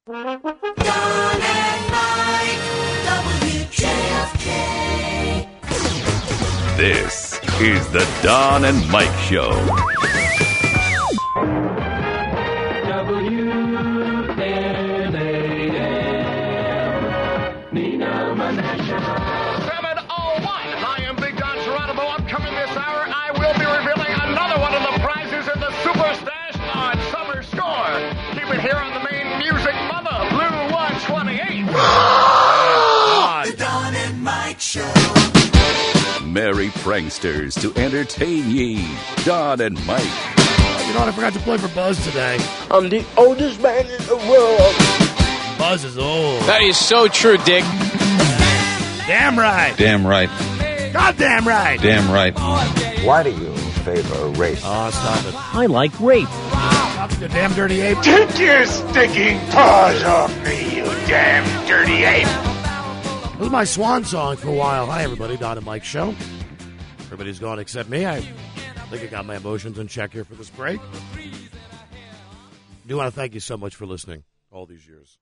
Don and Mike, WJFK. This is the Don and Mike Show. WNAM, Nina Manasha. 701. I am Big Don Geronimo. Upcoming this hour, I will be revealing another one of the prizes in the Super Stash on Summer Score. Keep it here on the main music mother, Blue 128. The Don and Mike Show. Merry pranksters to entertain ye. Don and Mike. You know what? I forgot to play for Buzz today. I'm the oldest man in the world. Buzz is old. That is so true, Dick. Damn right. Damn right. Goddamn right. Damn right. Why do you favor race? Oh, stop it. I like rape. Stop it, you damn dirty ape. Take your stinking paws off me, you damn dirty ape. This is my swan song for a while. Hi, everybody. Don and Mike Show. Everybody's gone except me. I think I got my emotions in check here for this break. Do want to thank you so much for listening all these years.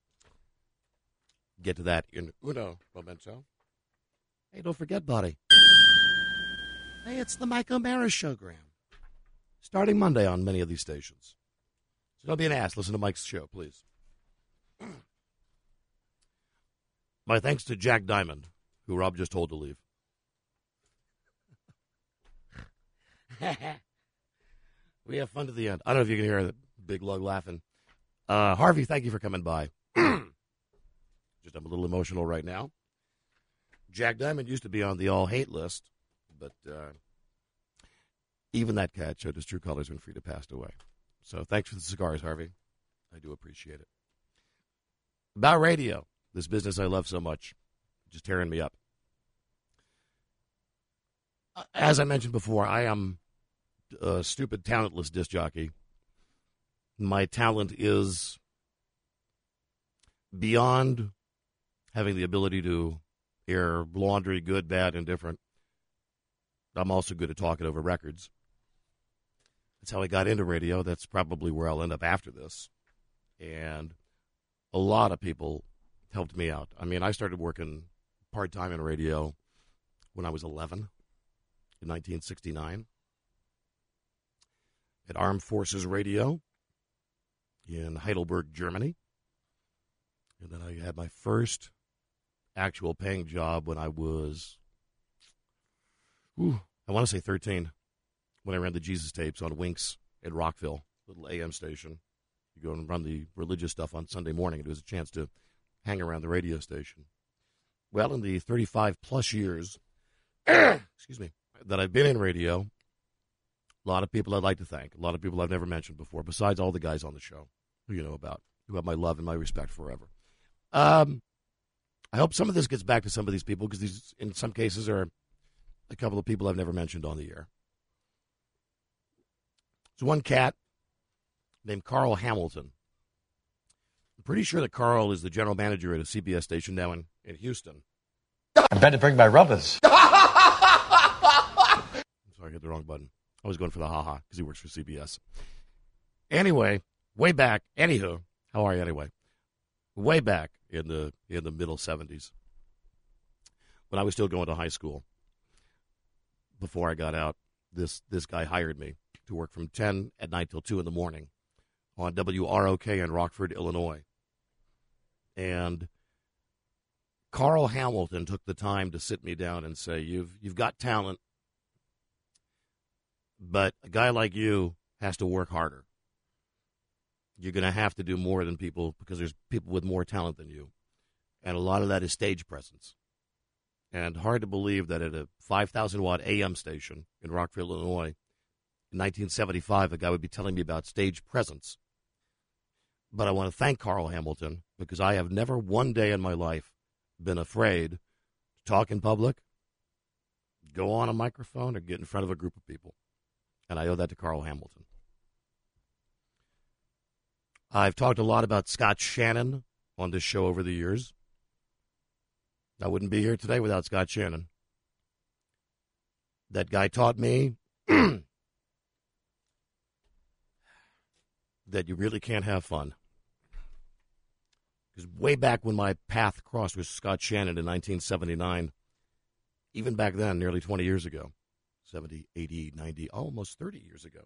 Get to that in uno momento. Hey, don't forget, buddy. Hey, it's the Mike O'Mara Show, Graham. Starting Monday on many of these stations. So don't be an ass. Listen to Mike's show, please. My thanks to Jack Diamond, who Rob just told to leave. We have fun to the end. I don't know if you can hear the big lug laughing. Harvey, thank you for coming by. Just I'm a little emotional right now. Jack Diamond used to be on the all-hate list, but even that cat showed his true colors when Frida passed away. So thanks for the cigars, Harvey. I do appreciate it. About radio, this business I love so much, just tearing me up. As I mentioned before, I am a stupid, talentless disc jockey. My talent is beyond having the ability to hear laundry, good, bad, indifferent. I'm also good at talking over records. That's how I got into radio. That's probably where I'll end up after this. And a lot of people helped me out. I mean, I started working part-time in radio when I was 11 in 1969 at Armed Forces Radio in Heidelberg, Germany. And then I had my first actual paying job when I was, I want to say 13, when I ran the Jesus tapes on Winks at Rockville, little AM station. You go and run the religious stuff on Sunday morning. It was a chance to hang around the radio station. Well, in the 35-plus years, excuse me, that I've been in radio, a lot of people I'd like to thank, a lot of people I've never mentioned before, besides all the guys on the show who you know about, who have my love and my respect forever. I hope some of this gets back to some of these people, because these, in some cases, are a couple of people I've never mentioned on the air. There's one cat named Carl Hamilton. I'm pretty sure that Carl is the general manager at a CBS station now in Houston. I better bring my rubbers. I'm sorry, I hit the wrong button. I was going for the ha-ha, because he works for CBS. Anyway, way back, anywho, how are you anyway? Way back in the middle 70s, when I was still going to high school, before I got out, this guy hired me to work from 10 at night till 2 in the morning on WROK in Rockford, Illinois. And Carl Hamilton took the time to sit me down and say, you've got talent, but a guy like you has to work harder. You're going to have to do more than people, because there's people with more talent than you. And a lot of that is stage presence. And hard to believe that at a 5,000-watt AM station in Rockville, Illinois, in 1975, a guy would be telling me about stage presence. But I want to thank Carl Hamilton, because I have never one day in my life been afraid to talk in public, go on a microphone, or get in front of a group of people. And I owe that to Carl Hamilton. I've talked a lot about Scott Shannon on this show over the years. I wouldn't be here today without Scott Shannon. That guy taught me that you really can't have fun Because way back when my path crossed with Scott Shannon in 1979, even back then, nearly 20 years ago, 70, 80, 90, almost 30 years ago,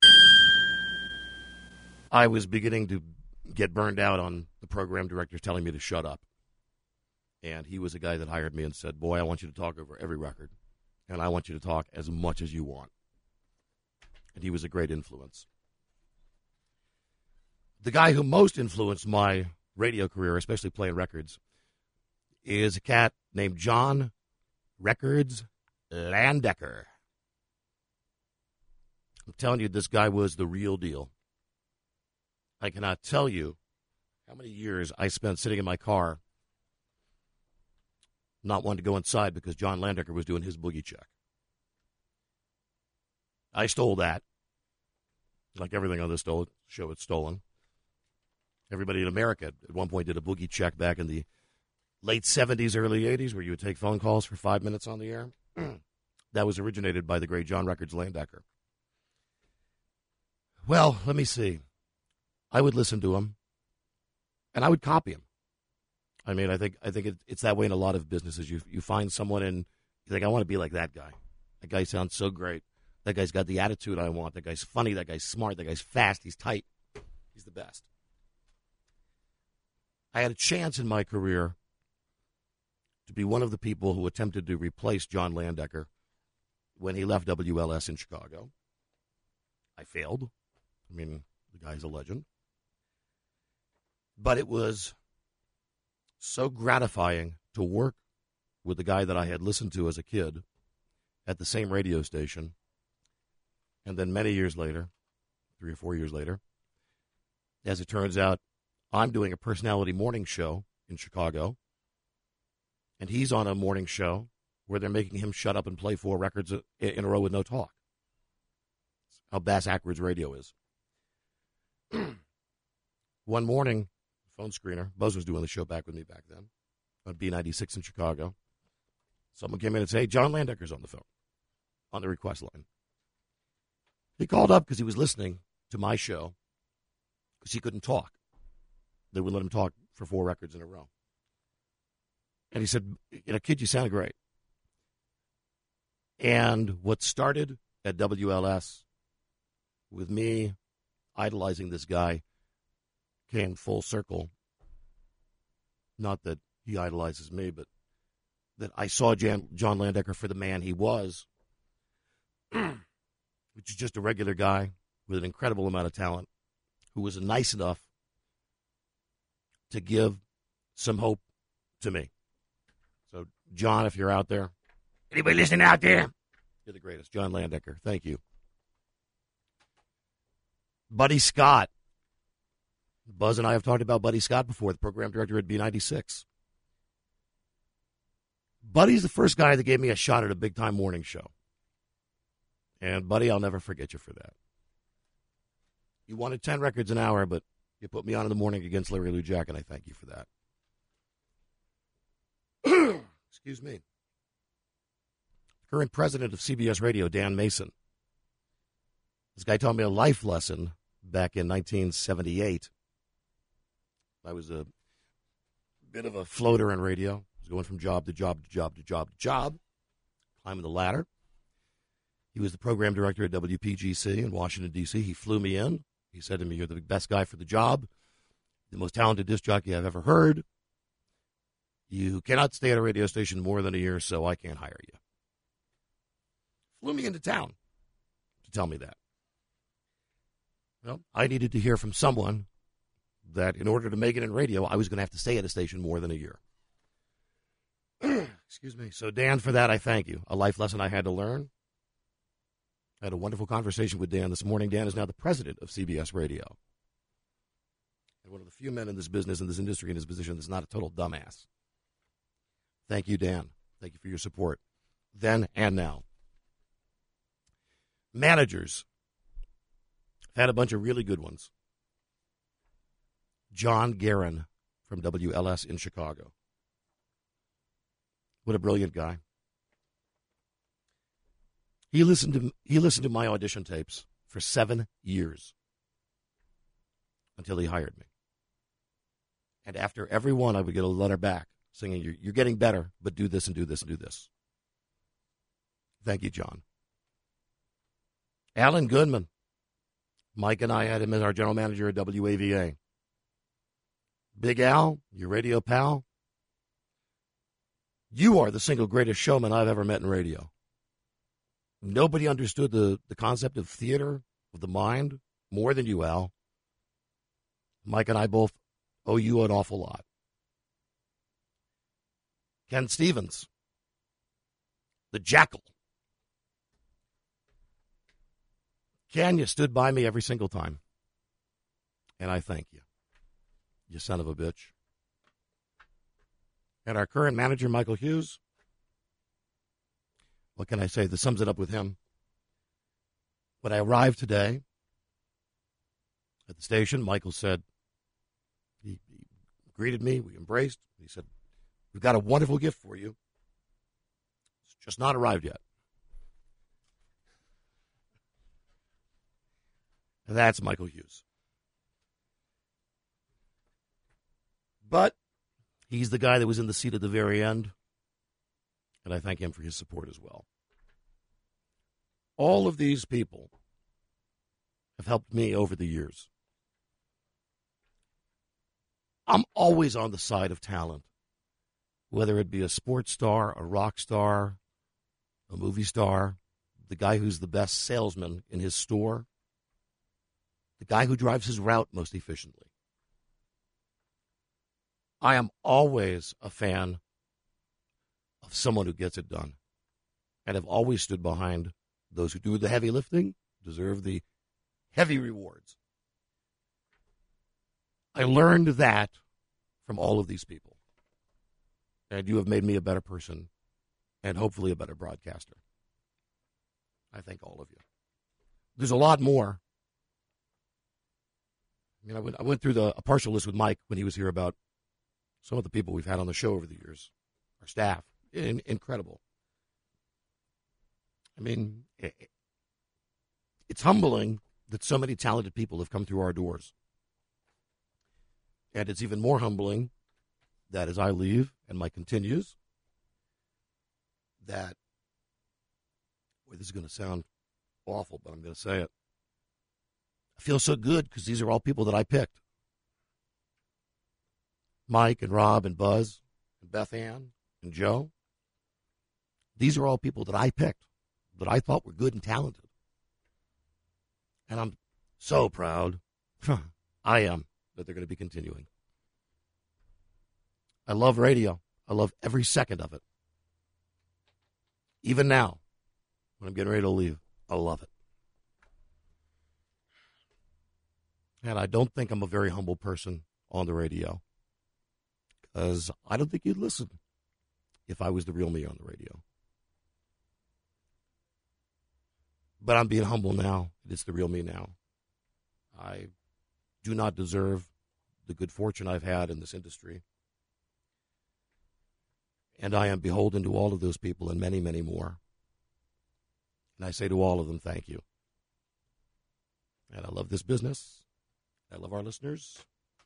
I was beginning to get burned out on the program director telling me to shut up. And he was a guy that hired me and said, boy, I want you to talk over every record, and I want you to talk as much as you want. And he was a great influence. The guy who most influenced my radio career, especially playing records, is a cat named John Records Landecker. I'm telling you, this guy was the real deal. I cannot tell you how many years I spent sitting in my car not wanting to go inside because John Landecker was doing his boogie check. I stole that. Like everything on this show, it's stolen. Everybody in America at one point did a boogie check back in the late 70s, early 80s, where you would take phone calls for 5 minutes on the air. That was originated by the great John Records Landecker. Well, let me see. I would listen to him, and I would copy him. I mean, I think it's that way in a lot of businesses. You find someone and you think, I want to be like that guy. That guy sounds so great. That guy's got the attitude I want. That guy's funny. That guy's smart. That guy's fast. He's tight. He's the best. I had a chance in my career to be one of the people who attempted to replace John Landecker when he left WLS in Chicago. I failed. I mean, the guy's a legend. But it was so gratifying to work with the guy that I had listened to as a kid at the same radio station. And then many years later, 3 or 4 years later, as it turns out, I'm doing a personality morning show in Chicago, and he's on a morning show where they're making him shut up and play 4 records in a row with no talk. That's how Bass Ackwards radio is. One morning, phone screener, Buzz was doing the show back with me back then, on B96 in Chicago. Someone came in and said, hey, John Landecker's on the phone, on the request line. He called up because he was listening to my show because he couldn't talk. They would let him talk for 4 records in a row. And he said, kid, you sound great. And what started at WLS with me idolizing this guy came full circle. Not that he idolizes me, but that I saw John Landecker for the man he was, which is just a regular guy with an incredible amount of talent who was nice enough to give some hope to me. So, John, if you're out there, anybody listening out there, you're the greatest. John Landecker, thank you. Buddy Scott. Buzz and I have talked about Buddy Scott before, the program director at B96. Buddy's the first guy that gave me a shot at a big-time morning show. And, Buddy, I'll never forget you for that. You wanted 10 records an hour, but you put me on in the morning against Larry Lou Jack, and I thank you for that. Excuse me. Current president of CBS Radio, Dan Mason. This guy taught me a life lesson back in 1978. I was a bit of a floater in radio. I was going from job to job to job to job to job, climbing the ladder. He was the program director at WPGC in Washington, D.C. He flew me in. He said to me, you're the best guy for the job, the most talented disc jockey I've ever heard. You cannot stay at a radio station more than a year, so I can't hire you. Flew me into town to tell me that. Well, I needed to hear from someone that in order to make it in radio, I was going to have to stay at a station more than a year. Excuse me. So, Dan, for that, I thank you. A life lesson I had to learn. I had a wonderful conversation with Dan this morning. Dan is now the president of CBS Radio. And one of the few men in this business, in this industry, in his position that's not a total dumbass. Thank you, Dan. Thank you for your support, then and now. Managers. I've had a bunch of really good ones. John Guerin from WLS in Chicago. What a brilliant guy. He listened to my audition tapes for 7 years until he hired me. And after every one, I would get a letter back saying, you're getting better, but do this and do this and do this. Thank you, John. Alan Goodman. Mike and I had him as our general manager at WAVA. Big Al, your radio pal. You are the single greatest showman I've ever met in radio. Nobody understood the concept of theater, of the mind, more than you, Al. Mike and I both owe you an awful lot. Ken Stevens, the Jackal. Ken, you stood by me every single time. And I thank you. You son of a bitch. And our current manager, Michael Hughes. What can I say? This sums it up with him. When I arrived today at the station, Michael said, he greeted me, we embraced. He said, we've got a wonderful gift for you. It's just not arrived yet. And that's Michael Hughes. But he's the guy that was in the seat at the very end, and I thank him for his support as well. All of these people have helped me over the years. I'm always on the side of talent, whether it be a sports star, a rock star, a movie star, the guy who's the best salesman in his store, the guy who drives his route most efficiently. I am always a fan of someone who gets it done, and have always stood behind those who do the heavy lifting, deserve the heavy rewards. I learned that from all of these people, and you have made me a better person and hopefully a better broadcaster. I thank all of you. There's a lot more. I mean, I went through a partial list with Mike when he was here about some of the people we've had on the show over the years, our staff. Incredible. I mean, it's humbling that so many talented people have come through our doors. And it's even more humbling that as I leave and Mike continues, that, boy, this is going to sound awful, but I'm going to say it. I feel so good because these are all people that I picked. Mike and Rob and Buzz and Beth Ann and Joe. These are all people that I picked, that I thought were good and talented. And I'm so proud, I am, that they're going to be continuing. I love radio. I love every second of it. Even now, when I'm getting ready to leave, I love it. And I don't think I'm a very humble person on the radio, because I don't think you'd listen if I was the real me on the radio. But I'm being humble now. It's the real me now. I do not deserve the good fortune I've had in this industry. And I am beholden to all of those people and many, many more. And I say to all of them, thank you. And I love this business. I love our listeners.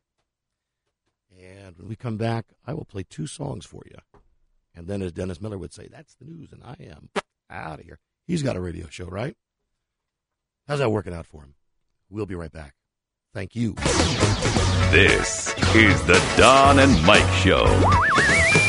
And when we come back, I will play 2 songs for you. And then, as Dennis Miller would say, that's the news, and I am out of here. He's got a radio show, right? How's that working out for him? We'll be right back. Thank you. This is the Don and Mike Show.